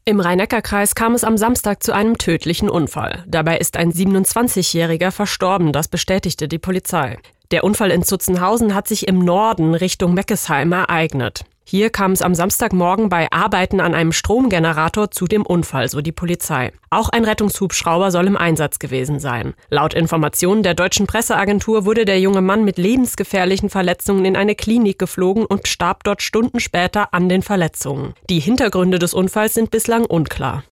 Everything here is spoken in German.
Im Rhein-Neckar-Kreis kam es am Samstag zu einem tödlichen Unfall. Dabei ist ein 27-Jähriger verstorben, das bestätigte die Polizei. Der Unfall in Zutzenhausen hat sich im Norden Richtung Meckesheim ereignet. Hier kam es am Samstagmorgen bei Arbeiten an einem Stromgenerator zu dem Unfall, so die Polizei. Auch ein Rettungshubschrauber soll im Einsatz gewesen sein. Laut Informationen der deutschen Presseagentur wurde der junge Mann mit lebensgefährlichen Verletzungen in eine Klinik geflogen und starb dort Stunden später an den Verletzungen. Die Hintergründe des Unfalls sind bislang unklar.